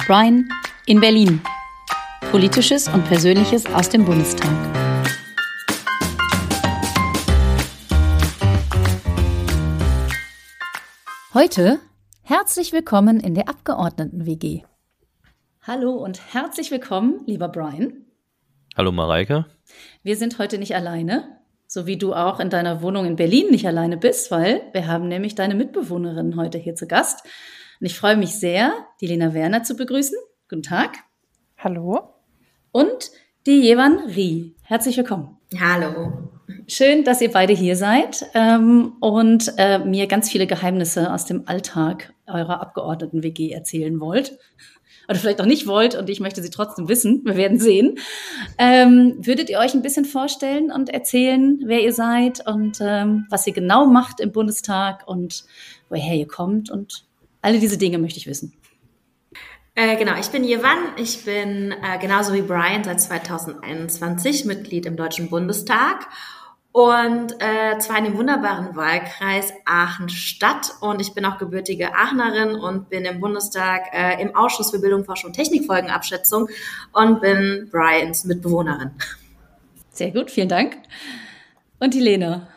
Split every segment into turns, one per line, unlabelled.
Brian in Berlin. Politisches und Persönliches aus dem Bundestag. Heute herzlich willkommen in der Abgeordneten-WG. Hallo und herzlich willkommen, lieber Brian.
Hallo Mareike.
Wir sind heute nicht alleine, so wie du auch in deiner Wohnung in Berlin nicht alleine bist, weil wir haben nämlich deine Mitbewohnerin heute hier zu Gast. Und ich freue mich sehr, die Lena Werner zu begrüßen. Guten Tag.
Hallo.
Und die Jevan Rie. Herzlich willkommen.
Hallo.
Schön, dass ihr beide hier seid und mir ganz viele Geheimnisse aus dem Alltag eurer Abgeordneten-WG erzählen wollt. Oder vielleicht auch nicht wollt und ich möchte sie trotzdem wissen. Wir werden sehen. Würdet ihr euch ein bisschen vorstellen und erzählen, wer ihr seid und was ihr genau macht im Bundestag und woher ihr kommt und alle diese Dinge möchte ich wissen.
Genau, ich bin Jevan. Ich bin genauso wie Brian seit 2021 Mitglied im Deutschen Bundestag und zwar in dem wunderbaren Wahlkreis Aachen-Stadt. Und ich bin auch gebürtige Aachenerin und bin im Bundestag im Ausschuss für Bildung, Forschung und Technikfolgenabschätzung und bin Brians Mitbewohnerin.
Sehr gut, vielen Dank. Und die Lena?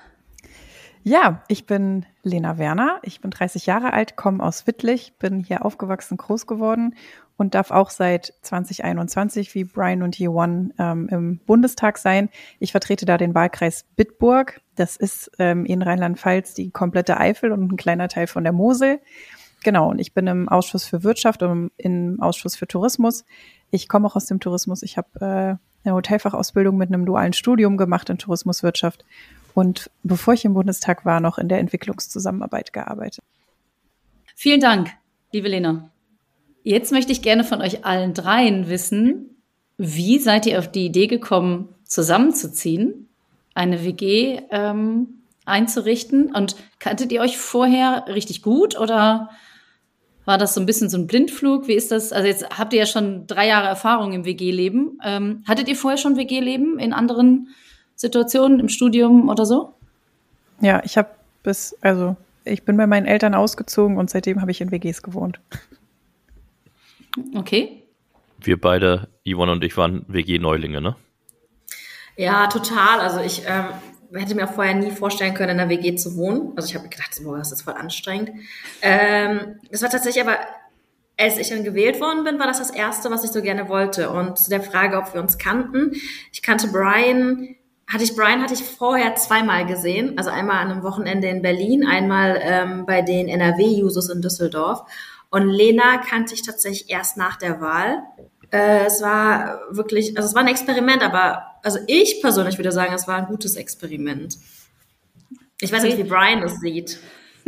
Ja, ich bin Lena Werner. Ich bin 30 Jahre alt, komme aus Wittlich, bin hier aufgewachsen, groß geworden und darf auch seit 2021 wie Brian und Jevan im Bundestag sein. Ich vertrete da den Wahlkreis Bitburg. Das ist in Rheinland-Pfalz die komplette Eifel und ein kleiner Teil von der Mosel. Genau, und ich bin im Ausschuss für Wirtschaft und im Ausschuss für Tourismus. Ich komme auch aus dem Tourismus. Ich habe eine Hotelfachausbildung mit einem dualen Studium gemacht in Tourismuswirtschaft. Und bevor ich im Bundestag war, noch in der Entwicklungszusammenarbeit gearbeitet.
Vielen Dank, liebe Lena. Jetzt möchte ich gerne von euch allen dreien wissen, wie seid ihr auf die Idee gekommen, zusammenzuziehen, eine WG einzurichten? Und kanntet ihr euch vorher richtig gut oder war das so ein bisschen so ein Blindflug? Wie ist das? Also jetzt habt ihr ja schon 3 Jahre Erfahrung im WG-Leben. Hattet ihr vorher schon WG-Leben in anderen Situationen im Studium oder so?
Ja, ich bin bei meinen Eltern ausgezogen und seitdem habe ich in WGs gewohnt.
Okay.
Wir beide, Jevan und ich, waren WG-Neulinge, ne?
Ja, total. Also ich hätte mir auch vorher nie vorstellen können, in einer WG zu wohnen. Also ich habe gedacht, boah, das ist voll anstrengend. Das war tatsächlich aber, als ich dann gewählt worden bin, war das das Erste, was ich so gerne wollte. Und zu der Frage, ob wir uns kannten, ich kannte Brian hatte ich vorher 2-mal gesehen. Also einmal an einem Wochenende in Berlin, einmal bei den NRW-Jusos in Düsseldorf. Und Lena kannte ich tatsächlich erst nach der Wahl. Es war wirklich, also es war ein Experiment, aber also ich persönlich würde sagen, es war ein gutes Experiment. Ich weiß nicht, wie Brian das sieht.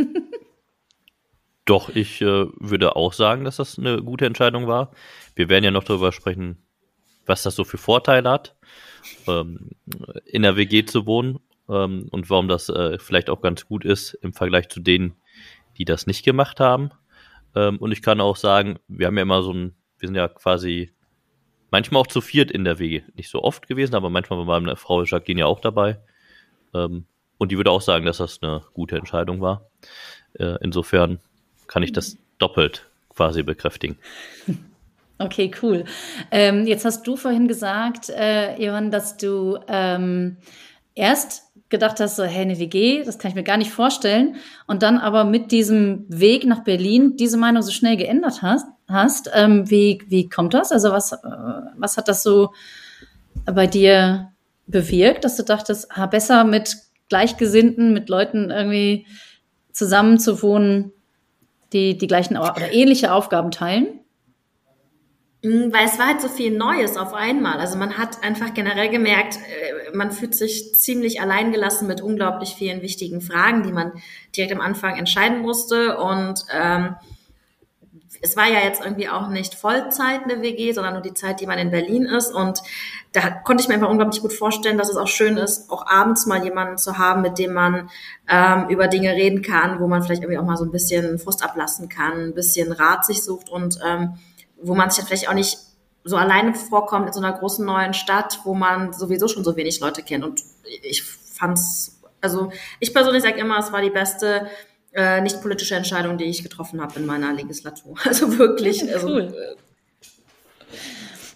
Doch, ich würde auch sagen, dass das eine gute Entscheidung war. Wir werden ja noch darüber sprechen, was das so für Vorteile hat, in der WG zu wohnen und warum das vielleicht auch ganz gut ist im Vergleich zu denen, die das nicht gemacht haben. Und ich kann auch sagen, wir haben ja immer wir sind ja quasi manchmal auch zu viert in der WG. Nicht so oft gewesen, aber manchmal war meine Frau Jacqueline ja auch dabei. Und die würde auch sagen, dass das eine gute Entscheidung war. Insofern kann ich das doppelt quasi bekräftigen.
Okay, cool. Jetzt hast du vorhin gesagt, Jevan, dass du erst gedacht hast, so, hey, eine WG, das kann ich mir gar nicht vorstellen. Und dann aber mit diesem Weg nach Berlin diese Meinung so schnell geändert hast. Wie kommt das? Also was hat das so bei dir bewirkt, dass du dachtest, besser mit Gleichgesinnten, mit Leuten irgendwie zusammen zu wohnen, die gleichen oder ähnliche Aufgaben teilen?
Weil es war halt so viel Neues auf einmal. Also man hat einfach generell gemerkt, man fühlt sich ziemlich alleingelassen mit unglaublich vielen wichtigen Fragen, die man direkt am Anfang entscheiden musste. Und es war ja jetzt irgendwie auch nicht Vollzeit eine WG, sondern nur die Zeit, die man in Berlin ist. Und da konnte ich mir einfach unglaublich gut vorstellen, dass es auch schön ist, auch abends mal jemanden zu haben, mit dem man über Dinge reden kann, wo man vielleicht irgendwie auch mal so ein bisschen Frust ablassen kann, ein bisschen Rat sich sucht und wo man sich dann vielleicht auch nicht so alleine vorkommt in so einer großen neuen Stadt, wo man sowieso schon so wenig Leute kennt. Und ich persönlich sage immer, es war die beste nicht politische Entscheidung, die ich getroffen habe in meiner Legislatur. Also wirklich,
cool.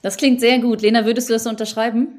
Das klingt sehr gut. Lena, würdest du das so unterschreiben?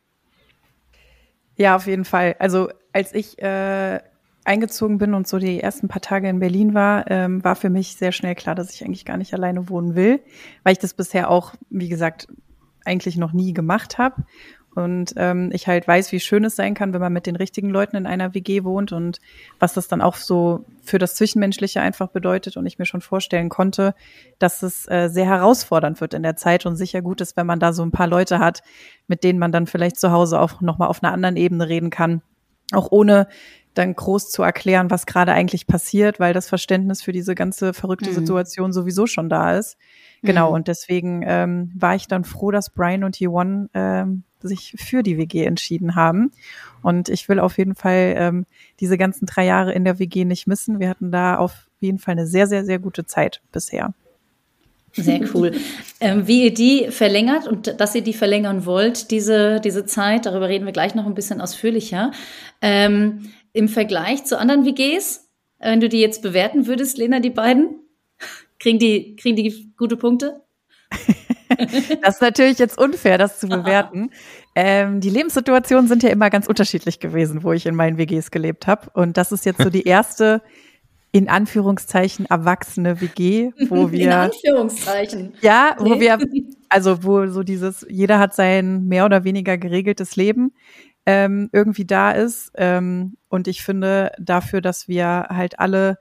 Ja, auf jeden Fall. Also als ich eingezogen bin und so die ersten paar Tage in Berlin war für mich sehr schnell klar, dass ich eigentlich gar nicht alleine wohnen will, weil ich das bisher auch, wie gesagt, eigentlich noch nie gemacht habe. Und ich halt weiß, wie schön es sein kann, wenn man mit den richtigen Leuten in einer WG wohnt und was das dann auch so für das Zwischenmenschliche einfach bedeutet. Und ich mir schon vorstellen konnte, dass es sehr herausfordernd wird in der Zeit und sicher gut ist, wenn man da so ein paar Leute hat, mit denen man dann vielleicht zu Hause auch nochmal auf einer anderen Ebene reden kann. Auch ohne dann groß zu erklären, was gerade eigentlich passiert, weil das Verständnis für diese ganze verrückte Situation sowieso schon da ist. Genau, und deswegen war ich dann froh, dass Brian und Yewon sich für die WG entschieden haben. Und ich will auf jeden Fall diese ganzen 3 Jahre in der WG nicht missen. Wir hatten da auf jeden Fall eine sehr, sehr, sehr gute Zeit bisher.
Sehr cool. Wie ihr die verlängert und dass ihr die verlängern wollt, diese Zeit, darüber reden wir gleich noch ein bisschen ausführlicher. Im Vergleich zu anderen WGs, wenn du die jetzt bewerten würdest, Lena, die beiden, kriegen die gute Punkte?
Das ist natürlich jetzt unfair, das zu bewerten. Die Lebenssituationen sind ja immer ganz unterschiedlich gewesen, wo ich in meinen WGs gelebt habe. Und das ist jetzt so die erste, in Anführungszeichen, erwachsene WG, wo wir...
In Anführungszeichen.
Ja, wo wir, also wo so dieses, jeder hat sein mehr oder weniger geregeltes Leben irgendwie da ist. Und ich finde dafür, dass wir halt alle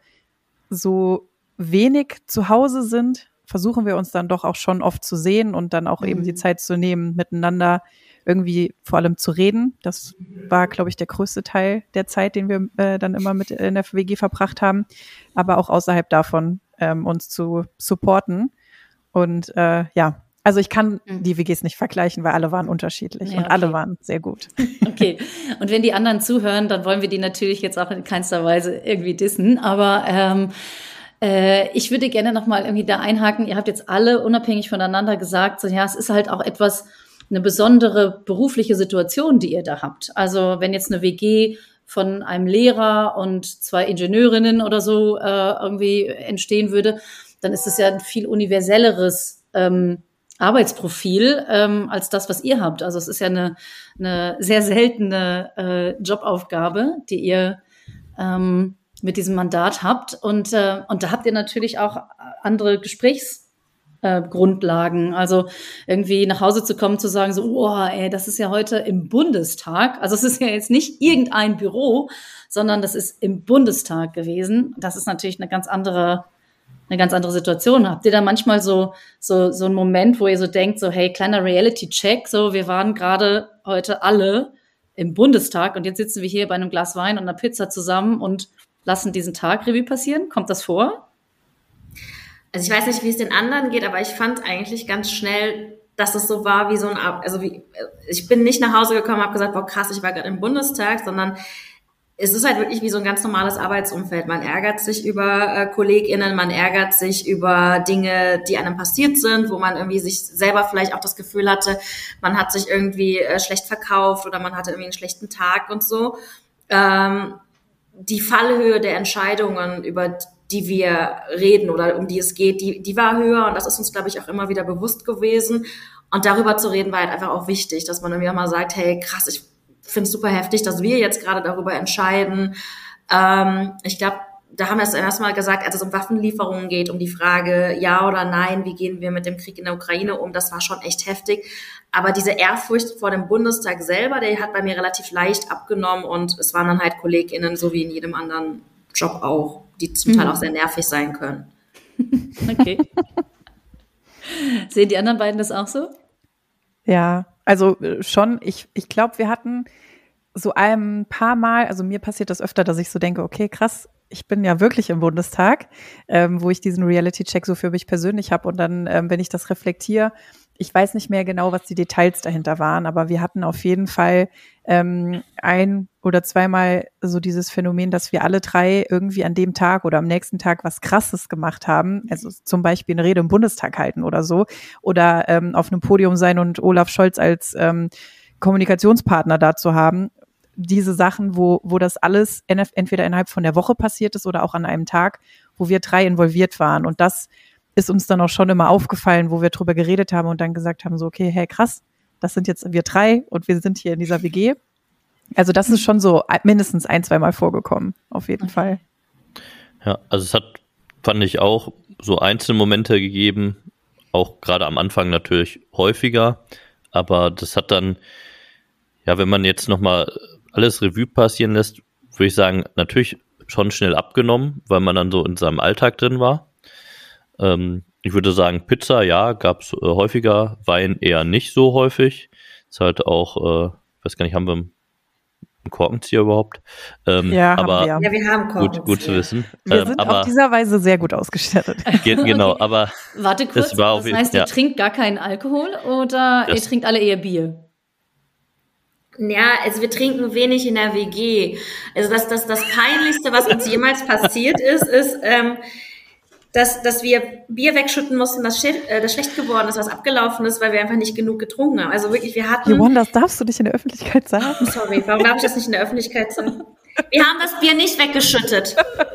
so wenig zu Hause sind, versuchen wir uns dann doch auch schon oft zu sehen und dann auch eben die Zeit zu nehmen, miteinander irgendwie vor allem zu reden. Das war, glaube ich, der größte Teil der Zeit, den wir dann immer mit in der WG verbracht haben, aber auch außerhalb davon uns zu supporten. Und ja, also ich kann die WGs nicht vergleichen, weil alle waren unterschiedlich und alle waren sehr gut.
Okay, und wenn die anderen zuhören, dann wollen wir die natürlich jetzt auch in keinster Weise irgendwie dissen, aber ich würde gerne nochmal irgendwie da einhaken. Ihr habt jetzt alle unabhängig voneinander gesagt, so ja, es ist halt auch eine besondere berufliche Situation, die ihr da habt. Also wenn jetzt eine WG von einem Lehrer und 2 Ingenieurinnen oder so irgendwie entstehen würde, dann ist es ja ein viel universelleres Arbeitsprofil als das, was ihr habt. Also es ist ja eine sehr seltene Jobaufgabe, die ihr mit diesem Mandat habt. Und da habt ihr natürlich auch andere Gesprächsgrundlagen. Also irgendwie nach Hause zu kommen, zu sagen so, oh, ey, das ist ja heute im Bundestag. Also es ist ja jetzt nicht irgendein Büro, sondern das ist im Bundestag gewesen. Das ist natürlich eine ganz andere Situation. Habt ihr da manchmal so einen Moment, wo ihr so denkt, so, hey, kleiner Reality-Check, so, wir waren gerade heute alle im Bundestag und jetzt sitzen wir hier bei einem Glas Wein und einer Pizza zusammen und lassen diesen Tag Revue passieren? Kommt das vor?
Also ich weiß nicht, wie es den anderen geht, aber ich fand eigentlich ganz schnell, dass es so war wie so ich bin nicht nach Hause gekommen, habe gesagt, boah krass, ich war gerade im Bundestag, sondern es ist halt wirklich wie so ein ganz normales Arbeitsumfeld. Man ärgert sich über KollegInnen, man ärgert sich über Dinge, die einem passiert sind, wo man irgendwie sich selber vielleicht auch das Gefühl hatte, man hat sich irgendwie schlecht verkauft oder man hatte irgendwie einen schlechten Tag und so. Die Fallhöhe der Entscheidungen, über die wir reden oder um die es geht, die war höher und das ist uns, glaube ich, auch immer wieder bewusst gewesen. Und darüber zu reden war halt einfach auch wichtig, dass man irgendwie auch mal sagt, hey, krass, ich finde es super heftig, dass wir jetzt gerade darüber entscheiden. Ich glaube, da haben wir es erstmal gesagt, als es um Waffenlieferungen geht, um die Frage, ja oder nein, wie gehen wir mit dem Krieg in der Ukraine um, das war schon echt heftig. Aber diese Ehrfurcht vor dem Bundestag selber, der hat bei mir relativ leicht abgenommen und es waren dann halt KollegInnen, so wie in jedem anderen Job auch, die zum Teil auch sehr nervig sein können.
Okay. Sehen die anderen beiden das auch so?
Ja, also schon. Ich glaube, wir hatten so ein paar Mal, also mir passiert das öfter, dass ich so denke, okay, krass, ich bin ja wirklich im Bundestag, wo ich diesen Reality-Check so für mich persönlich habe. Und dann, wenn ich das reflektiere, ich weiß nicht mehr genau, was die Details dahinter waren, aber wir hatten auf jeden Fall 1 oder 2 Mal so dieses Phänomen, dass wir alle 3 irgendwie an dem Tag oder am nächsten Tag was Krasses gemacht haben. Also zum Beispiel eine Rede im Bundestag halten oder so. Oder auf einem Podium sein und Olaf Scholz als Kommunikationspartner dazu haben. Diese Sachen, wo das alles entweder innerhalb von der Woche passiert ist oder auch an einem Tag, wo wir 3 involviert waren. Und das ist uns dann auch schon immer aufgefallen, wo wir drüber geredet haben und dann gesagt haben, so, okay, hey, krass, das sind jetzt wir 3 und wir sind hier in dieser WG. Also das ist schon so mindestens 1-2 Mal vorgekommen, auf jeden Fall.
Ja, also es hat, fand ich auch, so einzelne Momente gegeben, auch gerade am Anfang natürlich häufiger, aber das hat dann, ja, wenn man jetzt nochmal alles Revue passieren lässt, würde ich sagen, natürlich schon schnell abgenommen, weil man dann so in seinem Alltag drin war. Ich würde sagen, Pizza, ja, gab es häufiger, Wein eher nicht so häufig. Ist halt auch, weiß gar nicht, haben wir einen Korkenzieher überhaupt?
Ja,
aber
haben wir.
Ja, wir haben Korkenzieher.
Gut zu wissen.
Wir sind auf dieser Weise sehr gut ausgestattet.
Genau,
Okay.
aber
Warte kurz,
das war auf
das heißt, ihr trinkt gar keinen Alkohol oder ihr trinkt alle eher Bier?
Ja, also wir trinken wenig in der WG. Also das Peinlichste, was uns jemals passiert ist, dass wir Bier wegschütten mussten, das schlecht geworden ist, was abgelaufen ist, weil wir einfach nicht genug getrunken haben. Also wirklich, wir hatten...
Johann, das darfst du nicht in der Öffentlichkeit sagen.
Sorry, warum darf ich das nicht in der Öffentlichkeit sagen? Wir haben das Bier nicht weggeschüttet.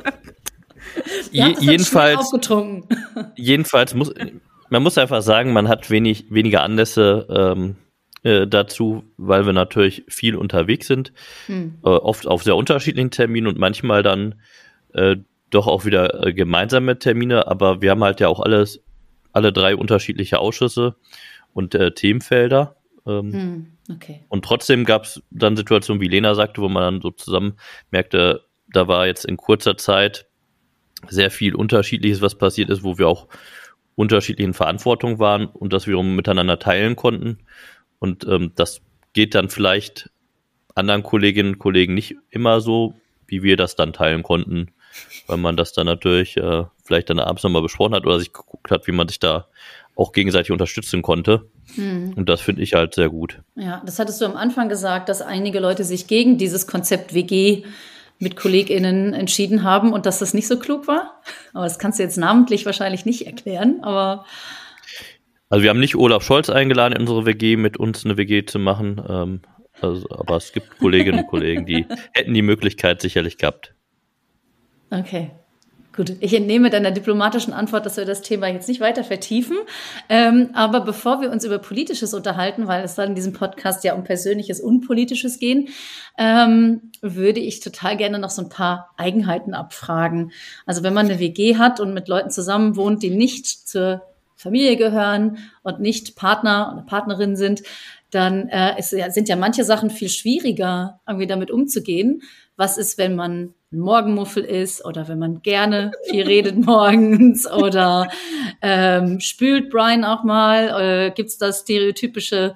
Jedenfalls man muss einfach sagen, man hat weniger Anlässe dazu, weil wir natürlich viel unterwegs sind, oft auf sehr unterschiedlichen Terminen und manchmal dann doch auch wieder gemeinsame Termine, aber wir haben halt ja auch alle 3 unterschiedliche Ausschüsse und Themenfelder.
Okay.
Und trotzdem gab es dann Situationen, wie Lena sagte, wo man dann so zusammen merkte, da war jetzt in kurzer Zeit sehr viel Unterschiedliches, was passiert ist, wo wir auch unterschiedlichen Verantwortung waren und das wiederum miteinander teilen konnten. Und das geht dann vielleicht anderen Kolleginnen und Kollegen nicht immer so, wie wir das dann teilen konnten, weil man das dann natürlich vielleicht dann abends nochmal besprochen hat oder sich geguckt hat, wie man sich da auch gegenseitig unterstützen konnte. Und das finde ich halt sehr gut.
Ja, das hattest du am Anfang gesagt, dass einige Leute sich gegen dieses Konzept WG mit KollegInnen entschieden haben und dass das nicht so klug war. Aber das kannst du jetzt namentlich wahrscheinlich nicht erklären, aber...
Also wir haben nicht Olaf Scholz eingeladen, in unsere WG mit uns eine WG zu machen, aber es gibt Kolleginnen und Kollegen, die hätten die Möglichkeit sicherlich gehabt.
Okay, gut. Ich entnehme deiner diplomatischen Antwort, dass wir das Thema jetzt nicht weiter vertiefen. Aber bevor wir uns über Politisches unterhalten, weil es soll in diesem Podcast ja um Persönliches und Politisches gehen, würde ich total gerne noch so ein paar Eigenheiten abfragen. Also wenn man eine WG hat und mit Leuten zusammen wohnt, die nicht zur Familie gehören und nicht Partner oder Partnerin sind, dann sind ja manche Sachen viel schwieriger, irgendwie damit umzugehen. Was ist, wenn man ein Morgenmuffel ist oder wenn man gerne viel redet morgens oder spült Brian auch mal? Gibt's da stereotypische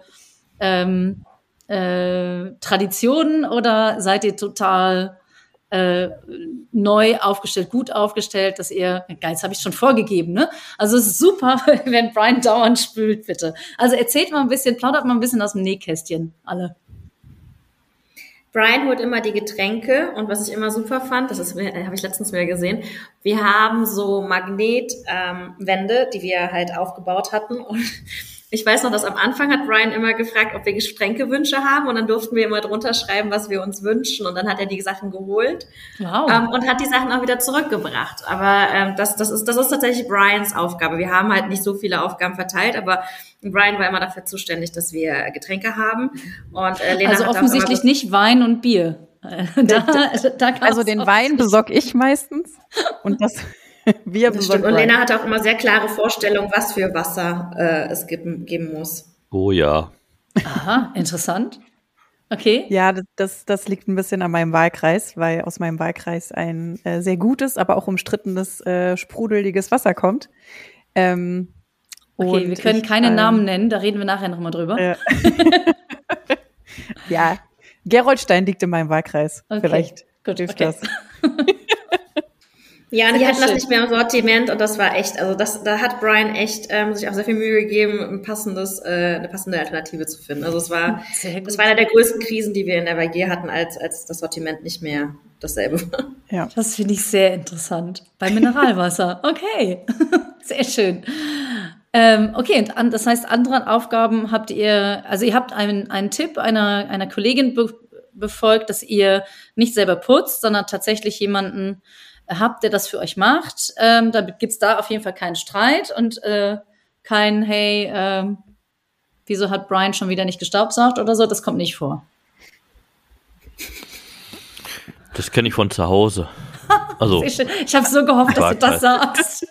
Traditionen oder seid ihr total neu aufgestellt, gut aufgestellt, dass ihr, geil, das habe ich schon vorgegeben, ne? Also es ist super, wenn Brian dauernd spült, bitte. Also erzählt mal ein bisschen, plaudert mal ein bisschen aus dem Nähkästchen, alle.
Brian holt immer die Getränke und was ich immer super fand, habe ich letztens wieder gesehen, wir haben so Magnetwände, die wir halt aufgebaut hatten und ich weiß noch, dass am Anfang hat Brian immer gefragt, ob wir Getränkewünsche haben und dann durften wir immer drunter schreiben, was wir uns wünschen und dann hat er die Sachen geholt.
Wow.
Und hat die Sachen auch wieder zurückgebracht. Aber das ist tatsächlich Brians Aufgabe. Wir haben halt nicht so viele Aufgaben verteilt, aber Brian war immer dafür zuständig, dass wir Getränke haben. Und Lena
also
hat
offensichtlich nicht Wein und Bier.
Also den Wein besorge ich meistens und das wir besorgen.
Und Lena hatte auch immer sehr klare Vorstellungen, was für Wasser es geben muss.
Oh ja.
Aha, interessant. Okay.
Ja, das liegt ein bisschen an meinem Wahlkreis, weil aus meinem Wahlkreis ein sehr gutes, aber auch umstrittenes, sprudeliges Wasser kommt.
Okay, wir können keine Namen nennen, da reden wir nachher nochmal drüber.
Ja, Gerolstein liegt in meinem Wahlkreis. Okay. Vielleicht hilft das.
Ja, und die hatten das nicht mehr im Sortiment und das war echt, also da hat Brian echt sich auch sehr viel Mühe gegeben, eine passende Alternative zu finden. Also das war einer der größten Krisen, die wir in der WG hatten, als das Sortiment nicht mehr dasselbe war.
Ja. Das finde ich sehr interessant. Bei Mineralwasser. Okay. Sehr schön. Okay, und das heißt, andere Aufgaben habt ihr, also ihr habt einen Tipp einer Kollegin befolgt, dass ihr nicht selber putzt, sondern tatsächlich jemanden habt, der das für euch macht. Da gibt's da auf jeden Fall keinen Streit und kein, hey, wieso hat Brian schon wieder nicht gestaubsaugt oder so? Das kommt nicht vor.
Das kenne ich von zu Hause. Also,
ich habe so gehofft, dass du das sagst.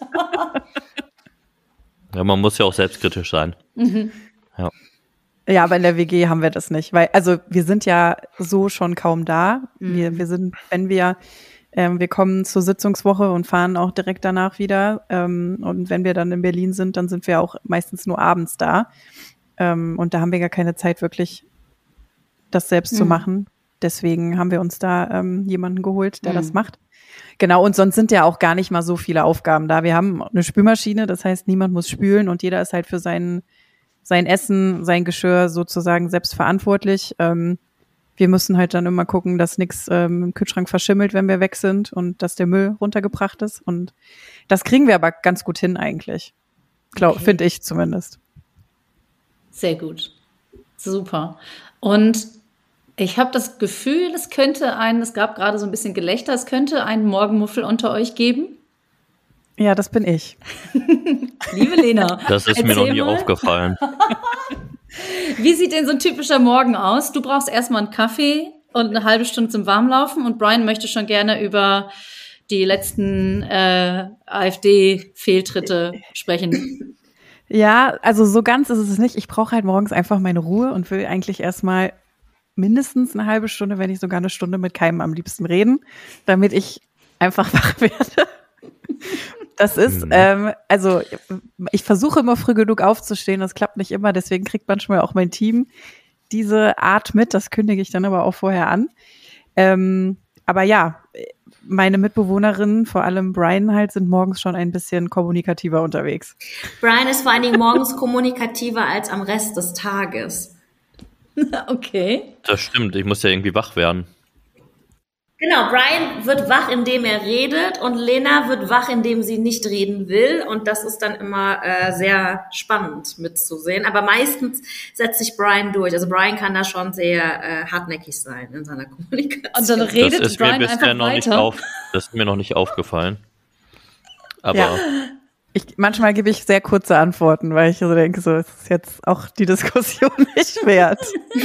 Ja, man muss ja auch selbstkritisch sein. Ja.
Ja, aber in der WG haben wir das nicht, weil, also wir sind ja so schon kaum da. Wir sind, wenn wir kommen zur Sitzungswoche und fahren auch direkt danach wieder. Und wenn wir dann in Berlin sind, dann sind wir auch meistens nur abends da. Und da haben wir gar keine Zeit, wirklich das selbst zu machen. Deswegen haben wir uns da jemanden geholt, der das macht. Genau, und sonst sind ja auch gar nicht mal so viele Aufgaben da. Wir haben eine Spülmaschine, das heißt, niemand muss spülen und jeder ist halt für sein Essen, sein Geschirr sozusagen selbst verantwortlich. Wir müssen halt dann immer gucken, dass nichts im Kühlschrank verschimmelt, wenn wir weg sind und dass der Müll runtergebracht ist. Und das kriegen wir aber ganz gut hin eigentlich. Finde ich zumindest.
Sehr gut. Super. Und ich habe das Gefühl, es gab gerade so ein bisschen Gelächter, es könnte einen Morgenmuffel unter euch geben.
Ja, das bin ich.
Liebe Lena.
Das ist mir noch nie aufgefallen.
Wie sieht denn so ein typischer Morgen aus? Du brauchst erstmal einen Kaffee und eine halbe Stunde zum Warmlaufen und Brian möchte schon gerne über die letzten AfD-Fehltritte sprechen.
Ja, also so ganz ist es nicht. Ich brauche halt morgens einfach meine Ruhe und will eigentlich erstmal mindestens eine halbe Stunde, wenn nicht sogar eine Stunde mit keinem am liebsten reden, damit ich einfach wach werde. Das ist, also ich versuche immer früh genug aufzustehen, das klappt nicht immer, deswegen kriegt manchmal auch mein Team diese Art mit, das kündige ich dann aber auch vorher an. Aber ja, meine Mitbewohnerinnen, vor allem Brian halt, sind morgens schon ein bisschen kommunikativer unterwegs.
Brian ist vor allen Dingen morgens kommunikativer als am Rest des Tages.
Okay.
Das stimmt, ich muss ja irgendwie wach werden.
Genau, Brian wird wach, indem er redet und Lena wird wach, indem sie nicht reden will und das ist dann immer sehr spannend mitzusehen, aber meistens setzt sich Brian durch, also Brian kann da schon sehr hartnäckig sein in seiner Kommunikation.
Und dann redet
das ist
Brian
mir bisher
einfach
noch nicht
weiter.
Das ist mir noch nicht aufgefallen. Aber
ja. Manchmal gebe ich sehr kurze Antworten, weil ich so denke, so ist jetzt auch die Diskussion nicht wert.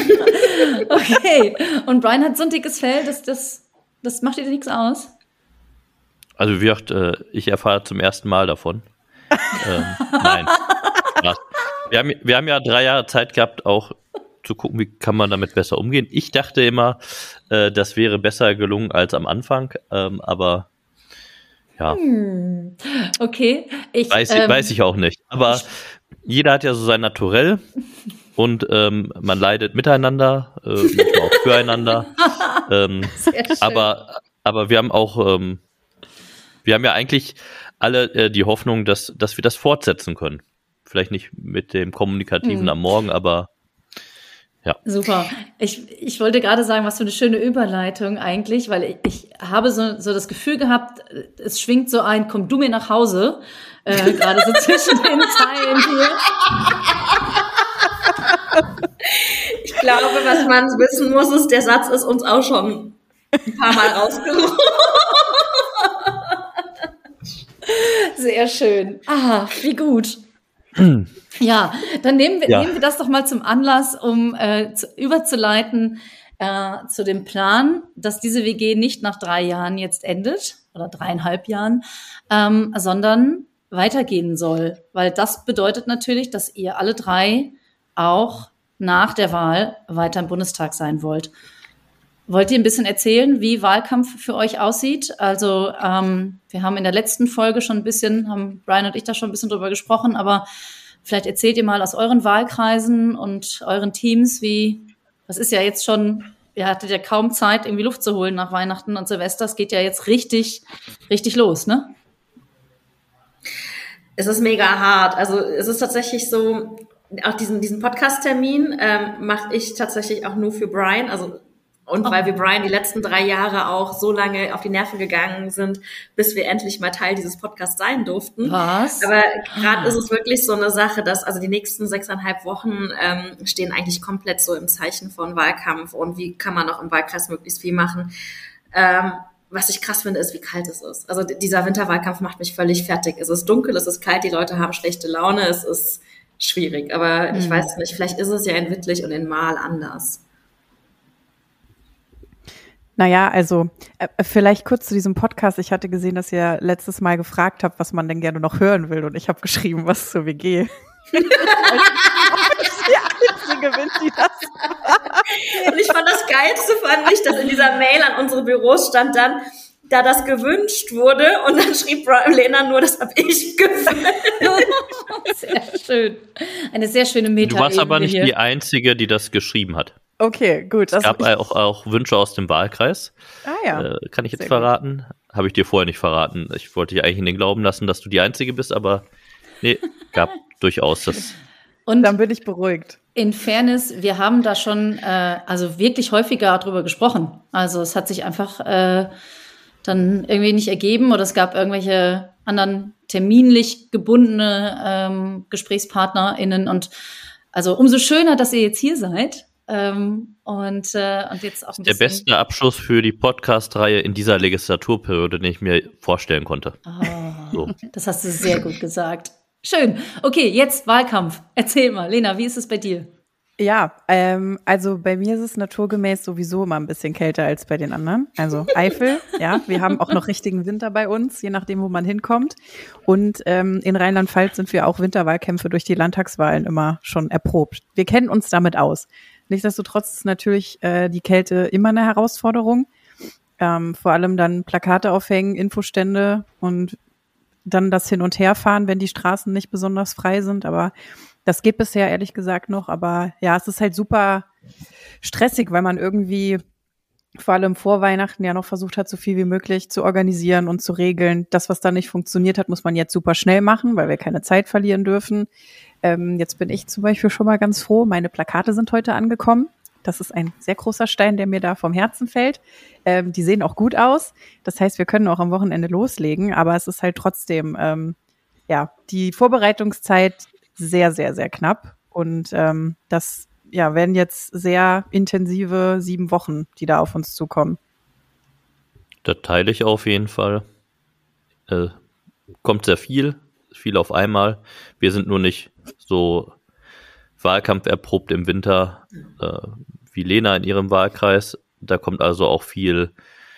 Okay, und Brian hat so ein dickes Fell, das macht dir nichts aus?
Also wie gesagt, ich erfahre zum ersten Mal davon. Nein. Wir haben ja 3 Jahre Zeit gehabt, auch zu gucken, wie kann man damit besser umgehen. Ich dachte immer, das wäre besser gelungen als am Anfang, aber ja.
Okay.
Weiß ich auch nicht. Aber jeder hat ja so sein Naturell und man leidet miteinander, manchmal auch füreinander.
Sehr schön.
Aber wir haben auch, wir haben ja eigentlich alle die Hoffnung, dass wir das fortsetzen können. Vielleicht nicht mit dem Kommunikativen am Morgen, aber ja.
Super. Ich wollte gerade sagen, was für eine schöne Überleitung eigentlich, weil ich habe so das Gefühl gehabt, es schwingt so ein, komm du mir nach Hause, gerade so zwischen den Zeilen hier.
Ich glaube, was man wissen muss, ist, der Satz ist uns auch schon ein paar Mal rausgerutscht.
Sehr schön. Ah, wie gut. Ja, dann nehmen wir das doch mal zum Anlass, um überzuleiten zu dem Plan, dass diese WG nicht nach 3 Jahren jetzt endet oder 3,5 Jahren, sondern weitergehen soll. Weil das bedeutet natürlich, dass ihr alle 3 auch nach der Wahl weiter im Bundestag sein wollt. Wollt ihr ein bisschen erzählen, wie Wahlkampf für euch aussieht? Also wir haben in der letzten Folge schon ein bisschen, haben Brian und ich da schon ein bisschen drüber gesprochen, aber vielleicht erzählt ihr mal aus euren Wahlkreisen und euren Teams, das ist ja jetzt schon, ihr hattet ja kaum Zeit, irgendwie Luft zu holen nach Weihnachten und Silvester. Es geht ja jetzt richtig, richtig los, ne?
Es ist mega hart. Also es ist tatsächlich so, auch diesen Podcast-Termin mache ich tatsächlich auch nur für Brian, weil wir Brian die letzten 3 Jahre auch so lange auf die Nerven gegangen sind, bis wir endlich mal Teil dieses Podcasts sein durften.
Was?
Aber gerade ist es wirklich so eine Sache, dass also die nächsten 6,5 Wochen stehen eigentlich komplett so im Zeichen von Wahlkampf und wie kann man auch im Wahlkreis möglichst viel machen. was ich krass finde, ist, wie kalt es ist. Also dieser Winterwahlkampf macht mich völlig fertig. Es ist dunkel, es ist kalt, die Leute haben schlechte Laune, es ist schwierig. Aber ich weiß nicht, vielleicht ist es ja in Wittlich und in Marl anders.
Naja, also vielleicht kurz zu diesem Podcast. Ich hatte gesehen, dass ihr letztes Mal gefragt habt, was man denn gerne noch hören will. Und ich habe geschrieben, was zur WG. Die Einzige gewinnt, die das war.
Und ich fand das Geilste, fand ich, dass in dieser Mail an unsere Büros stand dann, da das gewünscht wurde, und dann schrieb Lena nur, das habe ich gewünscht.
Sehr schön. Eine sehr schöne Meta-Ebene.
Du warst aber nicht
hier.
die Einzige, die das geschrieben hat.
Okay, gut.
Es gab auch Wünsche aus dem Wahlkreis.
Ah ja.
Kann ich jetzt
Sehr
verraten? Habe ich dir vorher nicht verraten. Ich wollte dich eigentlich in den Glauben lassen, dass du die Einzige bist, aber nee, gab durchaus das.
Und
Dann bin ich beruhigt.
in Fairness, wir haben da schon also wirklich häufiger drüber gesprochen. Also es hat sich einfach dann irgendwie nicht ergeben oder es gab irgendwelche anderen terminlich gebundene GesprächspartnerInnen. Und also umso schöner, dass ihr jetzt hier seid. Und jetzt auch ein
Der
bisschen.
beste Abschluss für die Podcast-Reihe in dieser Legislaturperiode, den ich mir vorstellen konnte. So.
Das hast du sehr gut gesagt. Schön. Okay, jetzt Wahlkampf. Erzähl mal, Lena, wie ist es bei dir?
Ja, also bei mir ist es naturgemäß sowieso immer ein bisschen kälter als bei den anderen. Also Eifel, ja, wir haben auch noch richtigen Winter bei uns, je nachdem, wo man hinkommt. Und in Rheinland-Pfalz sind wir auch Winterwahlkämpfe durch die Landtagswahlen immer schon erprobt. Wir kennen uns damit aus. Nichtsdestotrotz ist natürlich die Kälte immer eine Herausforderung. Vor allem dann Plakate aufhängen, Infostände und dann das Hin- und Herfahren, wenn die Straßen nicht besonders frei sind. Aber das geht bisher ehrlich gesagt noch. Aber ja, es ist halt super stressig, weil man irgendwie vor allem vor Weihnachten ja noch versucht hat, so viel wie möglich zu organisieren und zu regeln. Das, was da nicht funktioniert hat, muss man jetzt super schnell machen, weil wir keine Zeit verlieren dürfen. Jetzt bin ich zum Beispiel schon mal ganz froh. Meine Plakate sind heute angekommen. Das ist ein sehr großer Stein, der mir da vom Herzen fällt. Die sehen auch gut aus. Das heißt, wir können auch am Wochenende loslegen. Aber es ist halt trotzdem, die Vorbereitungszeit sehr, sehr, sehr knapp. Und das werden jetzt sehr intensive 7 Wochen, die da auf uns zukommen.
Da teile ich auf jeden Fall. Kommt sehr viel auf einmal. Wir sind nur nicht so wahlkampferprobt im Winter wie Lena in ihrem Wahlkreis. Da kommt also auch viel,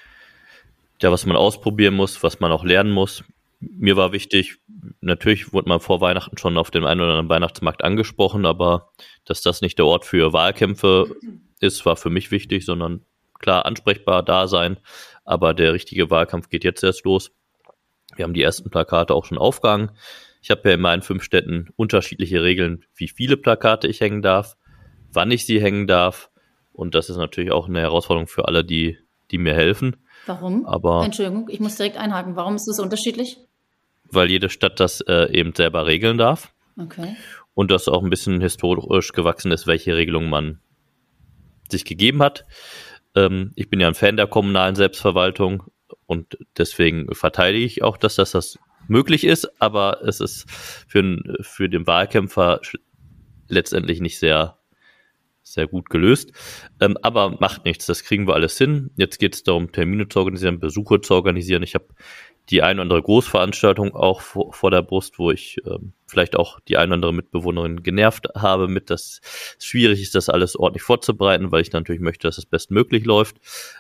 was man ausprobieren muss, was man auch lernen muss. Mir war wichtig, natürlich wurde man vor Weihnachten schon auf dem einen oder anderen Weihnachtsmarkt angesprochen, aber dass das nicht der Ort für Wahlkämpfe ist, war für mich wichtig, sondern klar ansprechbar da sein. Aber der richtige Wahlkampf geht jetzt erst los. Wir haben die ersten Plakate auch schon aufgehangen. Ich habe ja in meinen 5 Städten unterschiedliche Regeln, wie viele Plakate ich hängen darf, wann ich sie hängen darf. Und das ist natürlich auch eine Herausforderung für alle, die mir helfen.
Warum?
Aber
Entschuldigung, ich muss direkt einhaken. Warum ist das unterschiedlich?
weil jede Stadt das eben selber regeln darf.
Okay.
Und das auch ein bisschen historisch gewachsen ist, welche Regelung man sich gegeben hat. Ich bin ja ein Fan der kommunalen Selbstverwaltung und deswegen verteidige ich auch, dass das möglich ist, aber es ist für den Wahlkämpfer letztendlich nicht sehr, sehr gut gelöst. Aber macht nichts, das kriegen wir alles hin. Jetzt geht es darum, Termine zu organisieren, Besuche zu organisieren. Ich habe die ein oder andere Großveranstaltung auch vor der Brust, wo ich vielleicht auch die ein oder andere Mitbewohnerin genervt habe, dass es schwierig ist, das alles ordentlich vorzubereiten, weil ich natürlich möchte, dass es bestmöglich läuft,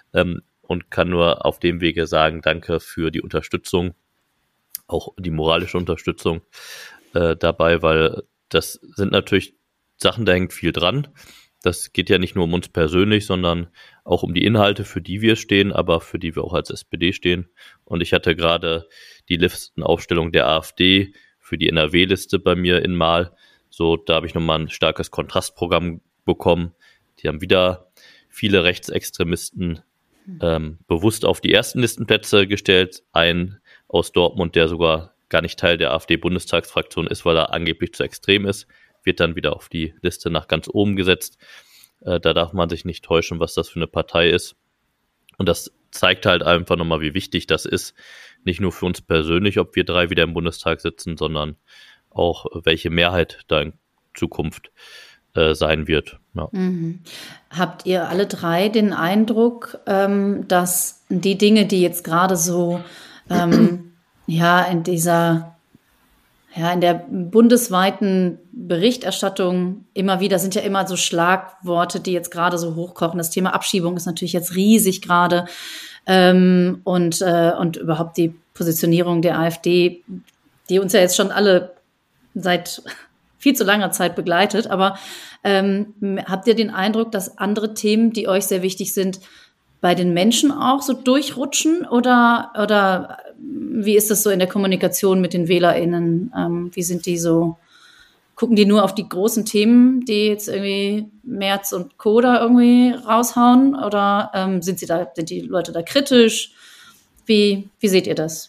und kann nur auf dem Wege sagen, danke für die Unterstützung, auch die moralische Unterstützung dabei, weil das sind natürlich Sachen, da hängt viel dran. Das geht ja nicht nur um uns persönlich, sondern auch um die Inhalte, für die wir stehen, aber für die wir auch als SPD stehen. Und ich hatte gerade die Listenaufstellung der AfD für die NRW-Liste bei mir in Marl. So, da habe ich nochmal ein starkes Kontrastprogramm bekommen. Die haben wieder viele Rechtsextremisten bewusst auf die ersten Listenplätze gestellt. Ein aus Dortmund, der sogar gar nicht Teil der AfD-Bundestagsfraktion ist, weil er angeblich zu extrem ist, wird dann wieder auf die Liste nach ganz oben gesetzt. Da darf man sich nicht täuschen, was das für eine Partei ist. Und das zeigt halt einfach nochmal, wie wichtig das ist. Nicht nur für uns persönlich, ob wir 3 wieder im Bundestag sitzen, sondern auch, welche Mehrheit da in Zukunft sein wird. Ja.
Habt ihr alle drei den Eindruck, dass die Dinge, die jetzt gerade so in der bundesweiten Berichterstattung immer wieder, sind ja immer so Schlagworte, die jetzt gerade so hochkochen. Das Thema Abschiebung ist natürlich jetzt riesig gerade. Und überhaupt die Positionierung der AfD, die uns ja jetzt schon alle seit viel zu langer Zeit begleitet. Aber habt ihr den Eindruck, dass andere Themen, die euch sehr wichtig sind, bei den Menschen auch so durchrutschen? Oder wie ist das so in der Kommunikation mit den WählerInnen? Wie sind die so? Gucken die nur auf die großen Themen, die jetzt irgendwie Merz und Co. da irgendwie raushauen? Oder sind die Leute da kritisch? Wie seht ihr das?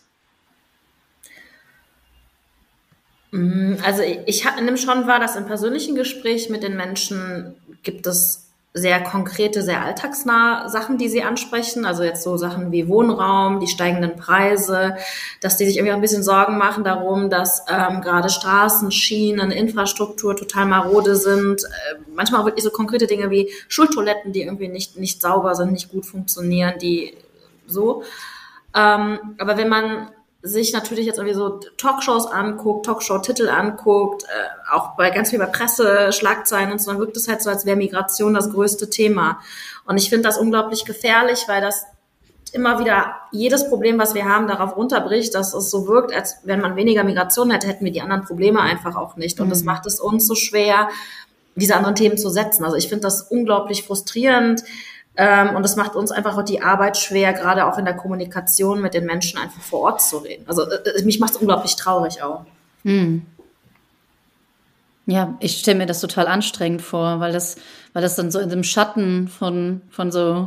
Also ich nehme schon wahr, dass im persönlichen Gespräch mit den Menschen gibt es sehr konkrete, sehr alltagsnahe Sachen, die sie ansprechen. Also jetzt so Sachen wie Wohnraum, die steigenden Preise, dass die sich irgendwie auch ein bisschen Sorgen machen darum, dass gerade Straßen, Schienen, Infrastruktur total marode sind. Manchmal auch wirklich so konkrete Dinge wie Schultoiletten, die irgendwie nicht sauber sind, nicht gut funktionieren, die so. Aber wenn man sich natürlich jetzt irgendwie so Talkshows anguckt, Talkshow-Titel anguckt, auch bei ganz viel bei Presse, Schlagzeilen und so, dann wirkt es halt so, als wäre Migration das größte Thema. Und ich finde das unglaublich gefährlich, weil das immer wieder jedes Problem, was wir haben, darauf runterbricht, dass es so wirkt, als wenn man weniger Migration hätte, hätten wir die anderen Probleme einfach auch nicht. Und das macht es uns so schwer, diese anderen Themen zu setzen. Also ich finde das unglaublich frustrierend. Und das macht uns einfach auch die Arbeit schwer, gerade auch in der Kommunikation mit den Menschen einfach vor Ort zu reden. Also mich macht es unglaublich traurig auch.
Ja, ich stelle mir das total anstrengend vor, weil das dann so in dem Schatten von so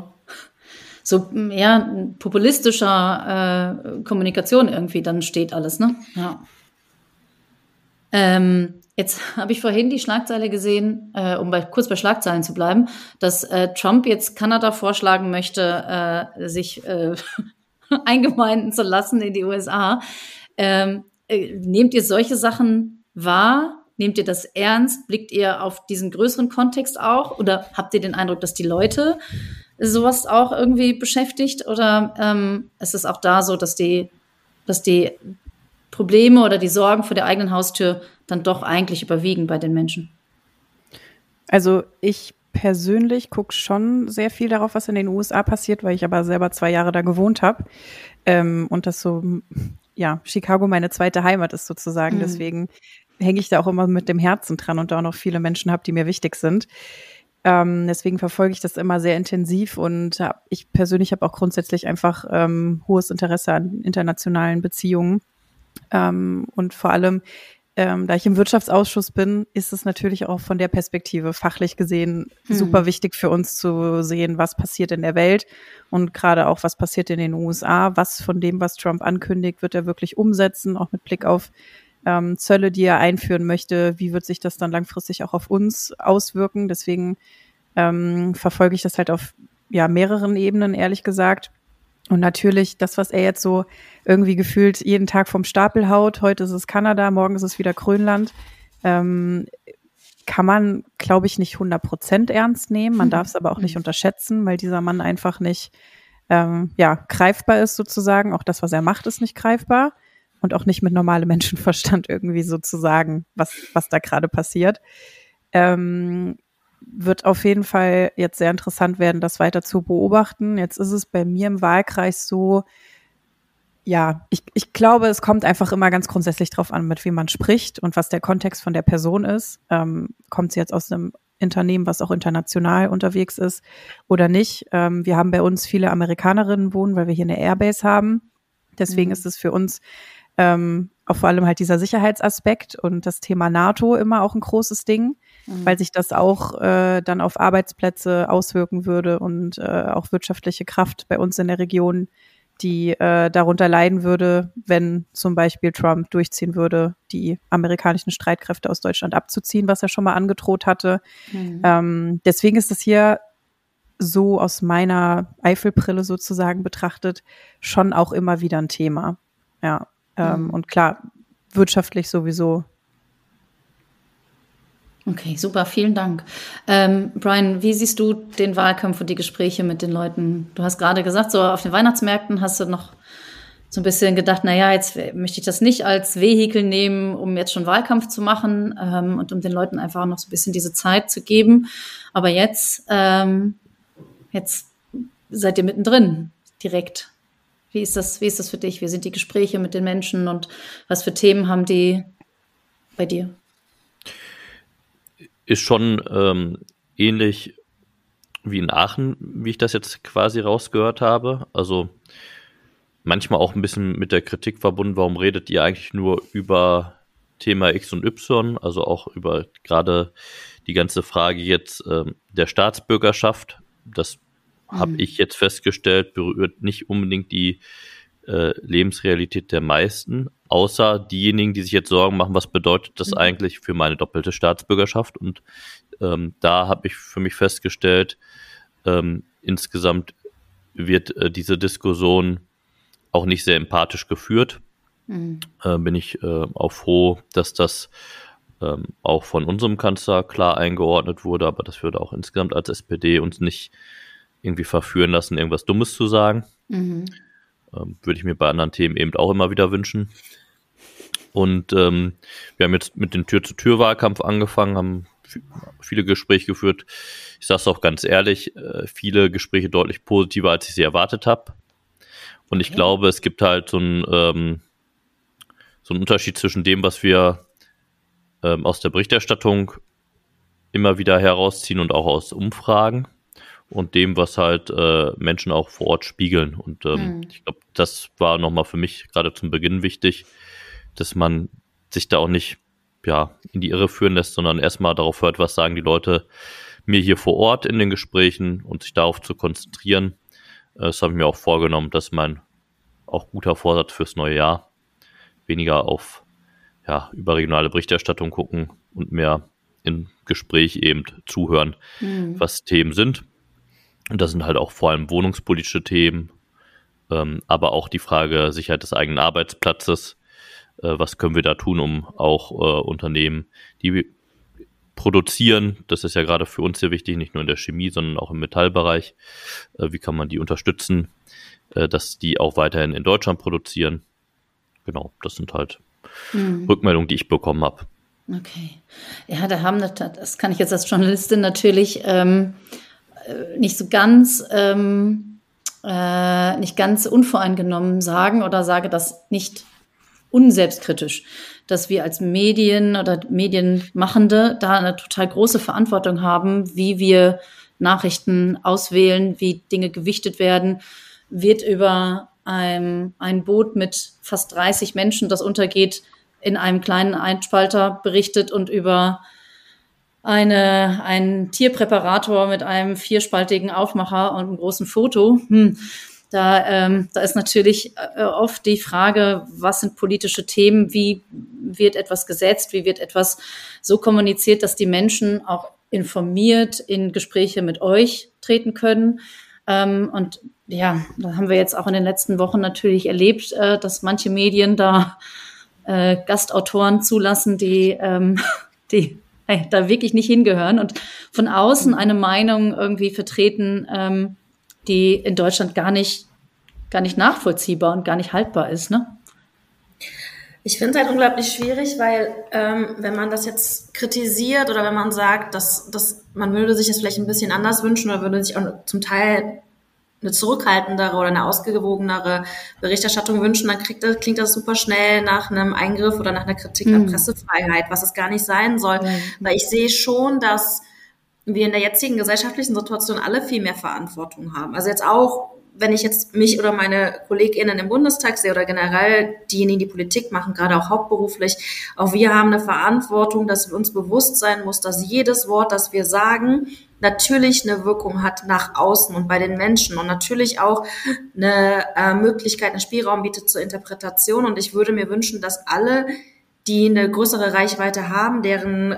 populistischer Kommunikation irgendwie dann steht alles, ne? Ja. Jetzt habe ich vorhin die Schlagzeile gesehen, um kurz bei Schlagzeilen zu bleiben, dass Trump jetzt Kanada vorschlagen möchte, sich eingemeinden zu lassen in die USA. Nehmt ihr solche Sachen wahr? Nehmt ihr das ernst? Blickt ihr auf diesen größeren Kontext auch? Oder habt ihr den Eindruck, dass die Leute sowas auch irgendwie beschäftigt? Oder ist es auch da so, dass die Probleme oder die Sorgen vor der eigenen Haustür dann doch eigentlich überwiegen bei den Menschen?
Also ich persönlich gucke schon sehr viel darauf, was in den USA passiert, weil ich aber selber 2 Jahre da gewohnt habe. Und das so, ja, Chicago meine zweite Heimat ist sozusagen. Deswegen hänge ich da auch immer mit dem Herzen dran und da auch noch viele Menschen habe, die mir wichtig sind. Deswegen verfolge ich das immer sehr intensiv und ich persönlich habe auch grundsätzlich einfach hohes Interesse an internationalen Beziehungen. Und vor allem, da ich im Wirtschaftsausschuss bin, ist es natürlich auch von der Perspektive fachlich gesehen super wichtig für uns zu sehen, was passiert in der Welt und gerade auch, was passiert in den USA. Was von dem, was Trump ankündigt, wird er wirklich umsetzen, auch mit Blick auf Zölle, die er einführen möchte. Wie wird sich das dann langfristig auch auf uns auswirken? Deswegen verfolge ich das halt auf mehreren Ebenen, ehrlich gesagt. Und natürlich das, was er jetzt so irgendwie gefühlt jeden Tag vom Stapel haut, heute ist es Kanada, morgen ist es wieder Grönland, kann man, glaube ich, nicht 100% ernst nehmen. Man darf es aber auch nicht unterschätzen, weil dieser Mann einfach nicht greifbar ist sozusagen. Auch das, was er macht, ist nicht greifbar und auch nicht mit normalem Menschenverstand irgendwie sozusagen, was da gerade passiert. Wird auf jeden Fall jetzt sehr interessant werden, das weiter zu beobachten. Jetzt ist es bei mir im Wahlkreis so, ich glaube, es kommt einfach immer ganz grundsätzlich drauf an, mit wem man spricht und was der Kontext von der Person ist. Kommt sie jetzt aus einem Unternehmen, was auch international unterwegs ist oder nicht? Wir haben bei uns viele Amerikanerinnen wohnen, weil wir hier eine Airbase haben. Deswegen ist es für uns auch vor allem halt dieser Sicherheitsaspekt und das Thema NATO immer auch ein großes Ding, weil sich das auch dann auf Arbeitsplätze auswirken würde und auch wirtschaftliche Kraft bei uns in der Region, die darunter leiden würde, wenn zum Beispiel Trump durchziehen würde, die amerikanischen Streitkräfte aus Deutschland abzuziehen, was er schon mal angedroht hatte. Deswegen ist das hier so aus meiner Eifelbrille sozusagen betrachtet schon auch immer wieder ein Thema. Ja. Und klar, wirtschaftlich sowieso.
Okay, super, vielen Dank. Brian, wie siehst du den Wahlkampf und die Gespräche mit den Leuten? Du hast gerade gesagt, so auf den Weihnachtsmärkten hast du noch so ein bisschen gedacht, naja, jetzt möchte ich das nicht als Vehikel nehmen, um jetzt schon Wahlkampf zu machen und um den Leuten einfach noch so ein bisschen diese Zeit zu geben. Aber jetzt seid ihr mittendrin direkt. Wie ist das für dich? Wie sind die Gespräche mit den Menschen und was für Themen haben die bei dir?
Ist schon ähnlich wie in Aachen, wie ich das jetzt quasi rausgehört habe. Also manchmal auch ein bisschen mit der Kritik verbunden, warum redet ihr eigentlich nur über Thema X und Y, also auch über gerade die ganze Frage jetzt der Staatsbürgerschaft. Das habe ich jetzt festgestellt, berührt nicht unbedingt die Lebensrealität der meisten, außer diejenigen, die sich jetzt Sorgen machen, was bedeutet das eigentlich für meine doppelte Staatsbürgerschaft. Und da habe ich für mich festgestellt, insgesamt wird diese Diskussion auch nicht sehr empathisch geführt. Bin ich auch froh, dass das auch von unserem Kanzler klar eingeordnet wurde, aber das würde auch insgesamt als SPD uns nicht irgendwie verführen lassen, irgendwas Dummes zu sagen. Würde ich mir bei anderen Themen eben auch immer wieder wünschen. Und wir haben jetzt mit dem Tür-zu-Tür-Wahlkampf angefangen, haben viele Gespräche geführt. Ich sage es auch ganz ehrlich, viele Gespräche deutlich positiver, als ich sie erwartet habe. Und ich glaube, es gibt halt so einen Unterschied zwischen dem, was wir aus der Berichterstattung immer wieder herausziehen und auch aus Umfragen und dem, was halt Menschen auch vor Ort spiegeln. Und ich glaube, das war nochmal für mich gerade zum Beginn wichtig, dass man sich da auch nicht in die Irre führen lässt, sondern erstmal darauf hört, was sagen die Leute mir hier vor Ort in den Gesprächen und sich darauf zu konzentrieren. Das habe ich mir auch vorgenommen, dass mein auch guter Vorsatz fürs neue Jahr, weniger auf überregionale Berichterstattung gucken und mehr im Gespräch eben zuhören, was Themen sind. Und das sind halt auch vor allem wohnungspolitische Themen, aber auch die Frage Sicherheit des eigenen Arbeitsplatzes. Was können wir da tun, um auch Unternehmen, die produzieren, das ist ja gerade für uns sehr wichtig, nicht nur in der Chemie, sondern auch im Metallbereich, wie kann man die unterstützen, dass die auch weiterhin in Deutschland produzieren. Genau, das sind halt Rückmeldungen, die ich bekommen habe.
Okay. Ja, das kann ich jetzt als Journalistin natürlich nicht ganz unvoreingenommen sagen oder sage das nicht unselbstkritisch, dass wir als Medien oder Medienmachende da eine total große Verantwortung haben, wie wir Nachrichten auswählen, wie Dinge gewichtet werden, wird über ein Boot mit fast 30 Menschen, das untergeht, in einem kleinen Einspalter berichtet und über einen Tierpräparator mit einem 4-spaltigen Aufmacher und einem großen Foto. Da ist natürlich oft die Frage, was sind politische Themen, wie wird etwas gesetzt, wie wird etwas so kommuniziert, dass die Menschen auch informiert in Gespräche mit euch treten können. Und ja, da haben wir jetzt auch in den letzten Wochen natürlich erlebt, dass manche Medien da Gastautoren zulassen, die da wirklich nicht hingehören und von außen eine Meinung irgendwie vertreten, die in Deutschland gar nicht nachvollziehbar und gar nicht haltbar ist, ne?
Ich finde es halt unglaublich schwierig, weil wenn man das jetzt kritisiert oder wenn man sagt, dass man würde sich das vielleicht ein bisschen anders wünschen oder würde sich auch zum Teil eine zurückhaltendere oder eine ausgewogenere Berichterstattung wünschen, dann klingt das super schnell nach einem Eingriff oder nach einer Kritik an Pressefreiheit, was es gar nicht sein soll. Weil ich sehe schon, dass wir in der jetzigen gesellschaftlichen Situation alle viel mehr Verantwortung haben. Also jetzt auch, wenn ich jetzt mich oder meine KollegInnen im Bundestag sehe oder generell diejenigen, die Politik machen, gerade auch hauptberuflich, auch wir haben eine Verantwortung, dass wir uns bewusst sein muss, dass jedes Wort, das wir sagen, natürlich eine Wirkung hat nach außen und bei den Menschen und natürlich auch eine Möglichkeit, einen Spielraum bietet zur Interpretation. Und ich würde mir wünschen, dass alle, die eine größere Reichweite haben, deren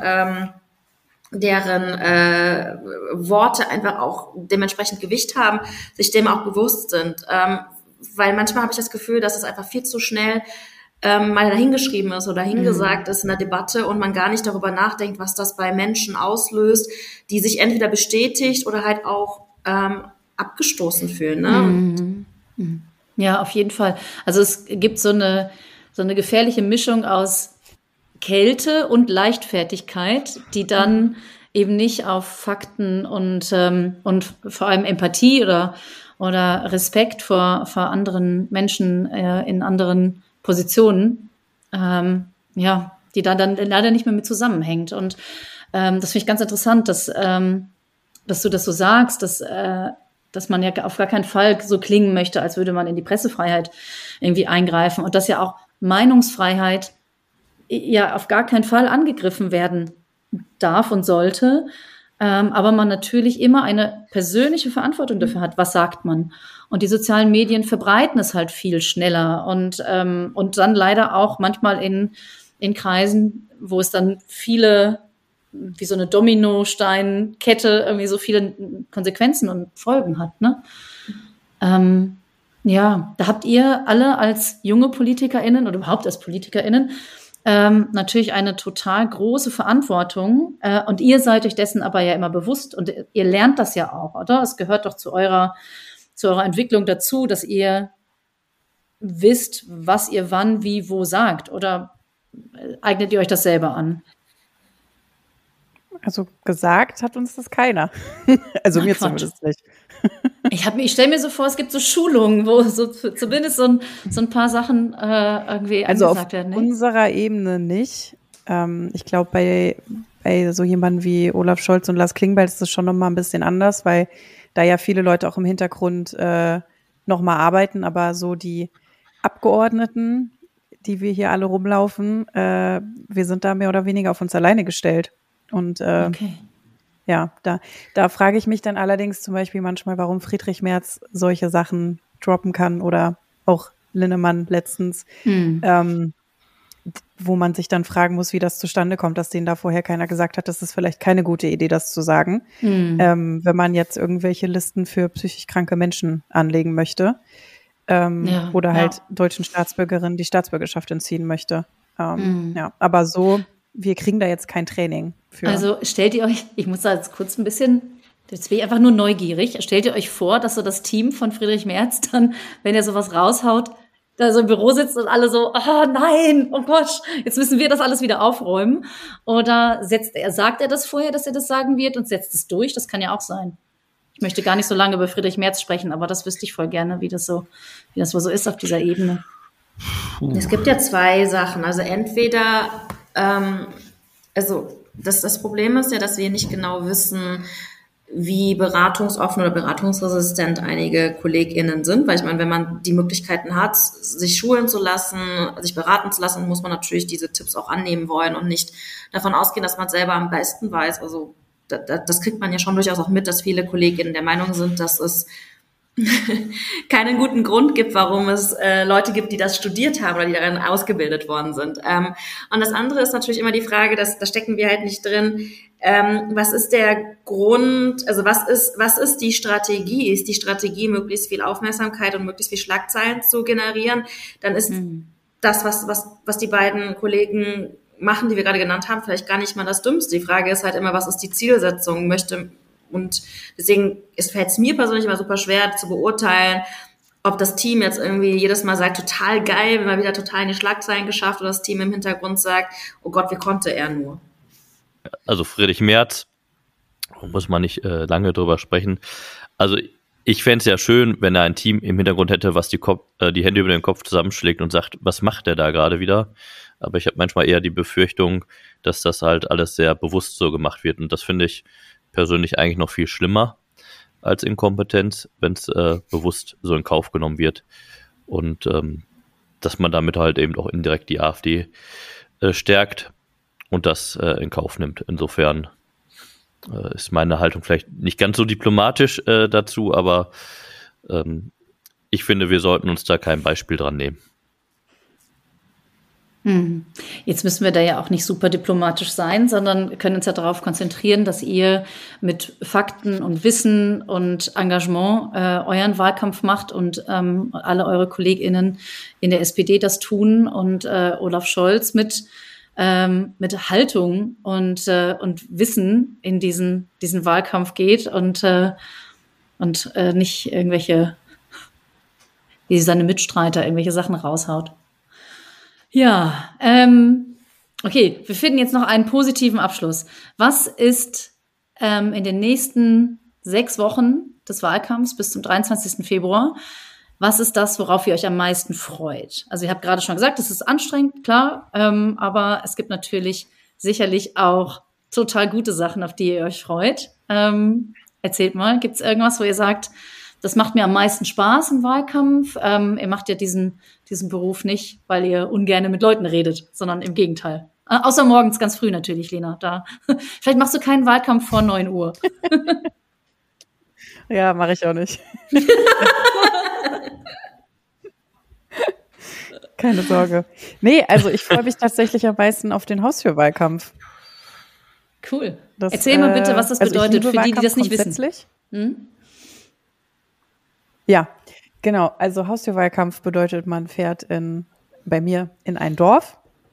Worte einfach auch dementsprechend Gewicht haben, sich dem auch bewusst sind. Weil manchmal habe ich das Gefühl, dass es einfach viel zu schnell mal dahingeschrieben ist oder hingesagt ist in der Debatte und man gar nicht darüber nachdenkt, was das bei Menschen auslöst, die sich entweder bestätigt oder halt auch abgestoßen fühlen. Ne?
Ja, auf jeden Fall. Also es gibt so eine gefährliche Mischung aus Kälte und Leichtfertigkeit, die dann eben nicht auf Fakten und vor allem Empathie oder Respekt vor anderen Menschen in anderen Positionen, die da dann leider nicht mehr mit zusammenhängt. Und das finde ich ganz interessant, dass du das so sagst, dass man ja auf gar keinen Fall so klingen möchte, als würde man in die Pressefreiheit irgendwie eingreifen und dass ja auch Meinungsfreiheit ja auf gar keinen Fall angegriffen werden darf und sollte, aber man natürlich immer eine persönliche Verantwortung dafür hat, was sagt man. Und die sozialen Medien verbreiten es halt viel schneller und dann leider auch manchmal in Kreisen, wo es dann viele, wie so eine Dominosteinkette, irgendwie so viele Konsequenzen und Folgen hat, ne? Ja, da habt ihr alle als junge PolitikerInnen oder überhaupt als PolitikerInnen natürlich eine total große Verantwortung und ihr seid euch dessen aber ja immer bewusst und ihr lernt das ja auch, oder? Es gehört doch zu eurer Entwicklung dazu, dass ihr wisst, was ihr wann, wie, wo sagt, oder eignet ihr euch das selber an?
Also gesagt hat uns das keiner. Also mir zumindest nicht.
Ich stelle mir so vor, es gibt so Schulungen, wo so zumindest so ein paar Sachen irgendwie angesagt werden.
Also auf unserer Ebene nicht. Ich glaube, bei so jemandem wie Olaf Scholz und Lars Klingbeil ist das schon nochmal ein bisschen anders, weil da ja viele Leute auch im Hintergrund nochmal arbeiten, aber so die Abgeordneten, die wir hier alle rumlaufen, wir sind da mehr oder weniger auf uns alleine gestellt. Und
okay.
Ja, da frage ich mich dann allerdings zum Beispiel manchmal, warum Friedrich Merz solche Sachen droppen kann oder auch Linnemann letztens, wo man sich dann fragen muss, wie das zustande kommt, dass denen da vorher keiner gesagt hat, das ist vielleicht keine gute Idee, das zu sagen, wenn man jetzt irgendwelche Listen für psychisch kranke Menschen anlegen möchte oder halt deutschen Staatsbürgerinnen die Staatsbürgerschaft entziehen möchte. Ja, aber so, wir kriegen da jetzt kein Training für.
Also stellt ihr euch, ich muss da jetzt kurz ein bisschen, jetzt bin ich einfach nur neugierig, stellt ihr euch vor, dass so das Team von Friedrich Merz dann, wenn er sowas raushaut, da so im Büro sitzt und alle so, nein, oh Gott, jetzt müssen wir das alles wieder aufräumen. Oder sagt er das vorher, dass er das sagen wird und setzt es durch? Das kann ja auch sein. Ich möchte gar nicht so lange über Friedrich Merz sprechen, aber das wüsste ich voll gerne, wie das wohl so ist auf dieser Ebene.
Es gibt ja zwei Sachen. Also entweder das Problem ist ja, dass wir nicht genau wissen, wie beratungsoffen oder beratungsresistent einige KollegInnen sind, weil ich meine, wenn man die Möglichkeiten hat, sich schulen zu lassen, sich beraten zu lassen, muss man natürlich diese Tipps auch annehmen wollen und nicht davon ausgehen, dass man es selber am besten weiß. Also das kriegt man ja schon durchaus auch mit, dass viele KollegInnen der Meinung sind, dass es keinen guten Grund gibt, warum es Leute gibt, die das studiert haben oder die darin ausgebildet worden sind. Und das andere ist natürlich immer die Frage, da stecken wir halt nicht drin, was ist der Grund, also was ist die Strategie? Ist die Strategie, möglichst viel Aufmerksamkeit und möglichst viel Schlagzeilen zu generieren? Dann ist das, was die beiden Kollegen machen, die wir gerade genannt haben, vielleicht gar nicht mal das Dümmste. Die Frage ist halt immer, was ist die Zielsetzung? Und deswegen fällt es mir persönlich immer super schwer zu beurteilen, ob das Team jetzt irgendwie jedes Mal sagt, total geil, wenn man wieder total in die Schlagzeilen geschafft, oder das Team im Hintergrund sagt, oh Gott, wie konnte er nur?
Also Friedrich Merz, muss man nicht lange drüber sprechen. Also ich fände es ja schön, wenn er ein Team im Hintergrund hätte, was die Hände über den Kopf zusammenschlägt und sagt, was macht der da gerade wieder? Aber ich habe manchmal eher die Befürchtung, dass das halt alles sehr bewusst so gemacht wird. Und das finde ich persönlich eigentlich noch viel schlimmer als Inkompetenz, wenn es bewusst so in Kauf genommen wird. Und dass man damit halt eben auch indirekt die AfD stärkt und das in Kauf nimmt. Insofern ist meine Haltung vielleicht nicht ganz so diplomatisch dazu, aber ich finde, wir sollten uns da kein Beispiel dran nehmen.
Jetzt müssen wir da ja auch nicht super diplomatisch sein, sondern können uns ja darauf konzentrieren, dass ihr mit Fakten und Wissen und Engagement euren Wahlkampf macht und alle eure KollegInnen in der SPD das tun und Olaf Scholz mit Haltung und Wissen in diesen Wahlkampf geht und nicht irgendwelche, wie seine Mitstreiter, irgendwelche Sachen raushaut. Ja, okay, wir finden jetzt noch einen positiven Abschluss. Was ist in den nächsten 6 Wochen des Wahlkampfs bis zum 23. Februar, was ist das, worauf ihr euch am meisten freut? Also ihr habt gerade schon gesagt, es ist anstrengend, klar, aber es gibt natürlich sicherlich auch total gute Sachen, auf die ihr euch freut. Erzählt mal, gibt es irgendwas, wo ihr sagt, das macht mir am meisten Spaß im Wahlkampf? Ihr macht ja diesen Beruf nicht, weil ihr ungern mit Leuten redet, sondern im Gegenteil. Außer morgens ganz früh natürlich, Lena. Vielleicht machst du keinen Wahlkampf vor 9 Uhr.
Ja, mache ich auch nicht. Keine Sorge. Nee, also ich freue mich tatsächlich am meisten auf den Haustürwahlkampf.
Cool. Erzähl mal bitte, was das bedeutet für die das nicht wissen.
Ja, genau. Also Haustürwahlkampf bedeutet, man fährt bei mir in ein Dorf,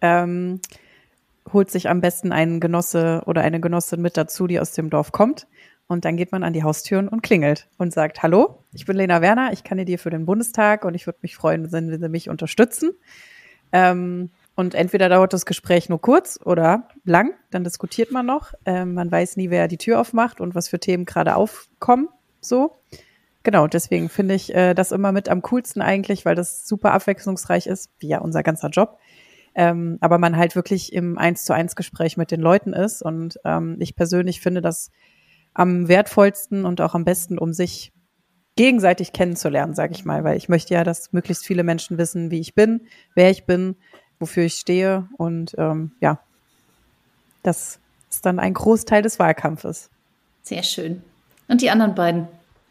holt sich am besten einen Genosse oder eine Genossin mit dazu, die aus dem Dorf kommt. Und dann geht man an die Haustüren und klingelt und sagt, hallo, ich bin Lena Werner, ich kandidiere für den Bundestag und ich würde mich freuen, wenn Sie mich unterstützen. Und entweder dauert das Gespräch nur kurz oder lang, dann diskutiert man noch. Man weiß nie, wer die Tür aufmacht und was für Themen gerade aufkommen, so. Genau, deswegen finde ich das immer mit am coolsten eigentlich, weil das super abwechslungsreich ist, wie ja unser ganzer Job. Aber man halt wirklich im 1:1 Gespräch mit den Leuten ist. Und ich persönlich finde das am wertvollsten und auch am besten, um sich gegenseitig kennenzulernen, sage ich mal. Weil ich möchte ja, dass möglichst viele Menschen wissen, wie ich bin, wer ich bin, wofür ich stehe. Und ja, das ist dann ein Großteil des Wahlkampfes.
Sehr schön. Und die anderen beiden?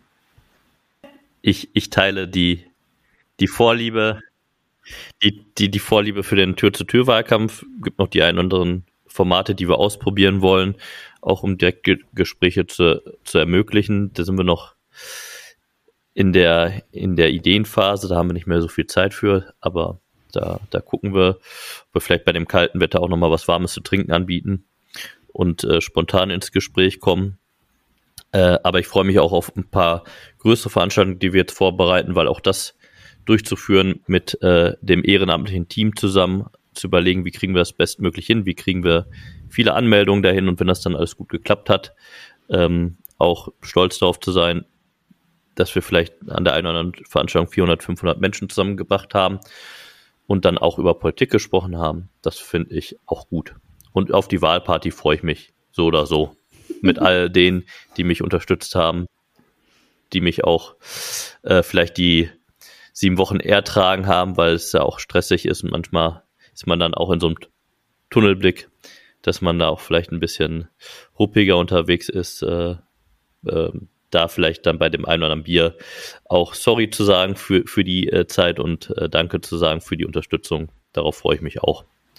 Ich teile die Vorliebe, die Vorliebe für den Tür-zu-Tür-Wahlkampf. Gibt noch die ein oder anderen Formate, die wir ausprobieren wollen, auch um Direktgespräche zu ermöglichen. Da sind wir noch in der Ideenphase, da haben wir nicht mehr so viel Zeit für, aber da gucken wir, ob wir vielleicht bei dem kalten Wetter auch nochmal was Warmes zu trinken anbieten und spontan ins Gespräch kommen. Aber ich freue mich auch auf ein paar größere Veranstaltungen, die wir jetzt vorbereiten, weil auch das durchzuführen mit dem ehrenamtlichen Team zusammen, zu überlegen, wie kriegen wir das bestmöglich hin, wie kriegen wir viele Anmeldungen dahin und wenn das dann alles gut geklappt hat, auch stolz darauf zu sein, dass wir vielleicht an der einen oder anderen Veranstaltung 400, 500 Menschen zusammengebracht haben und dann auch über Politik gesprochen haben. Das finde ich auch gut. Und auf die Wahlparty freue ich mich so oder so. Mit all denen, die mich unterstützt haben, die mich auch vielleicht die 7 Wochen ertragen haben, weil es ja auch stressig ist und manchmal ist man dann auch in so einem Tunnelblick, dass man da auch vielleicht ein bisschen ruppiger unterwegs ist, da vielleicht dann bei dem einen oder anderen Bier auch sorry zu sagen für die Zeit und danke zu sagen für die Unterstützung. Darauf freue ich mich auch.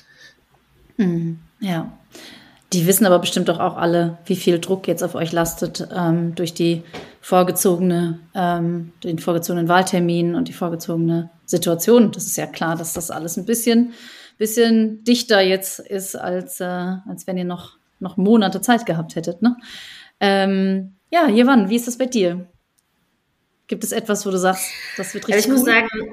Ja. Die wissen aber bestimmt doch auch alle, wie viel Druck jetzt auf euch lastet durch den vorgezogenen Wahltermin und die vorgezogene Situation. Das ist ja klar, dass das alles ein bisschen dichter jetzt ist, als wenn ihr noch Monate Zeit gehabt hättet. Ne? Ja, Jevan, wie ist das bei dir? Gibt es etwas, wo du sagst, das wird richtig
cool? Ich muss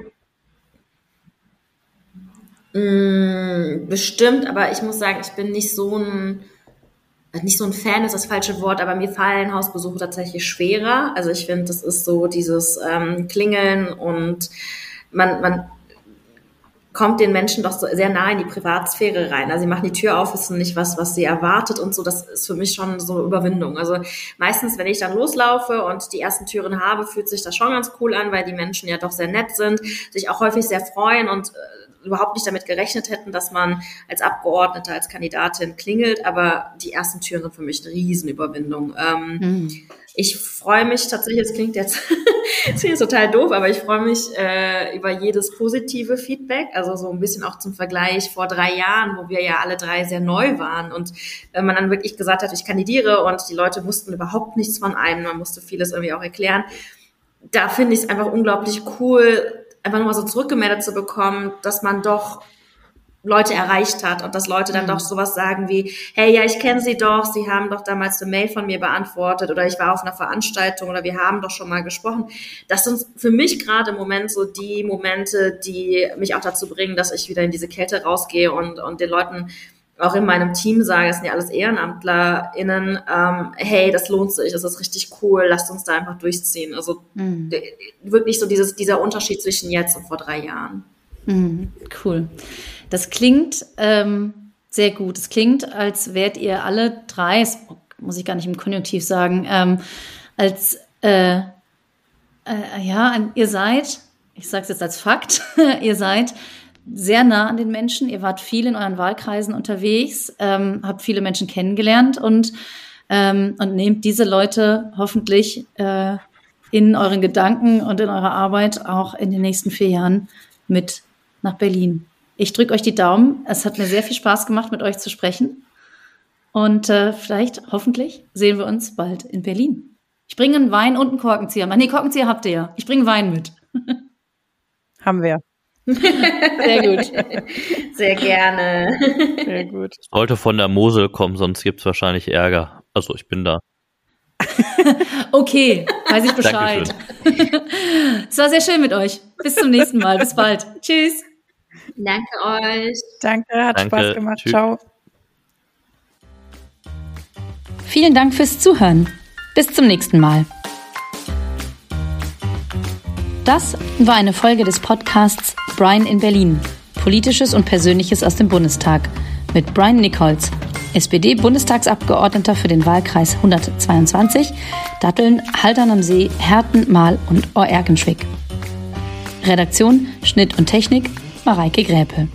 sagen, bestimmt, aber ich muss sagen, ich bin nicht so ein Fan ist das falsche Wort, aber mir fallen Hausbesuche tatsächlich schwerer. Also ich finde, das ist so dieses Klingeln und man kommt den Menschen doch so sehr nah in die Privatsphäre rein. Also sie machen die Tür auf, wissen nicht, was sie erwartet und so. Das ist für mich schon so eine Überwindung. Also meistens, wenn ich dann loslaufe und die ersten Türen habe, fühlt sich das schon ganz cool an, weil die Menschen ja doch sehr nett sind, sich auch häufig sehr freuen und überhaupt nicht damit gerechnet hätten, dass man als Abgeordneter, als Kandidatin klingelt, aber die ersten Türen sind für mich eine Riesenüberwindung. Ich freue mich tatsächlich, es klingt jetzt total doof, aber ich freue mich über jedes positive Feedback, also so ein bisschen auch zum Vergleich vor 3 Jahren, wo wir ja alle 3 sehr neu waren und wenn man dann wirklich gesagt hat, ich kandidiere und die Leute wussten überhaupt nichts von einem, man musste vieles irgendwie auch erklären. Da finde ich es einfach unglaublich cool, einfach nur mal so zurückgemeldet zu bekommen, dass man doch Leute erreicht hat und dass Leute dann doch sowas sagen wie, hey, ja, ich kenne Sie doch, Sie haben doch damals eine Mail von mir beantwortet oder ich war auf einer Veranstaltung oder wir haben doch schon mal gesprochen. Das sind für mich gerade im Moment so die Momente, die mich auch dazu bringen, dass ich wieder in diese Kälte rausgehe und den Leuten auch in meinem Team sage, es sind ja alles EhrenamtlerInnen, hey, das lohnt sich, das ist richtig cool, lasst uns da einfach durchziehen. Also wirklich so dieser Unterschied zwischen jetzt und vor 3 Jahren.
Cool. Das klingt sehr gut. Es klingt, als wärt ihr alle 3, das muss ich gar nicht im Konjunktiv sagen, ihr seid, ich sage es jetzt als Fakt, ihr seid sehr nah an den Menschen, ihr wart viel in euren Wahlkreisen unterwegs, habt viele Menschen kennengelernt und nehmt diese Leute hoffentlich in euren Gedanken und in eurer Arbeit auch in den nächsten 4 Jahren mit nach Berlin. Ich drücke euch die Daumen. Es hat mir sehr viel Spaß gemacht, mit euch zu sprechen. Und vielleicht, hoffentlich, sehen wir uns bald in Berlin. Ich bringe einen Wein und einen Korkenzieher. Nee, Korkenzieher habt ihr ja. Ich bringe Wein mit.
Haben wir.
Sehr gut.
Sehr gerne.
Sehr gut.
Sollte von der Mosel kommen, sonst gibt es wahrscheinlich Ärger. Also ich bin da.
Okay, weiß ich Bescheid. Es war sehr schön mit euch. Bis zum nächsten Mal. Bis bald. Tschüss.
Danke euch.
Danke, hat Spaß gemacht.
Tschüss.
Ciao.
Vielen Dank fürs Zuhören. Bis zum nächsten Mal. Das war eine Folge des Podcasts Brian in Berlin. Politisches und Persönliches aus dem Bundestag mit Brian Nichols, SPD-Bundestagsabgeordneter für den Wahlkreis 122, Datteln, Haltern am See, Herten, Mahl und Oerkenschwick. Redaktion, Schnitt und Technik, Mareike Gräpe.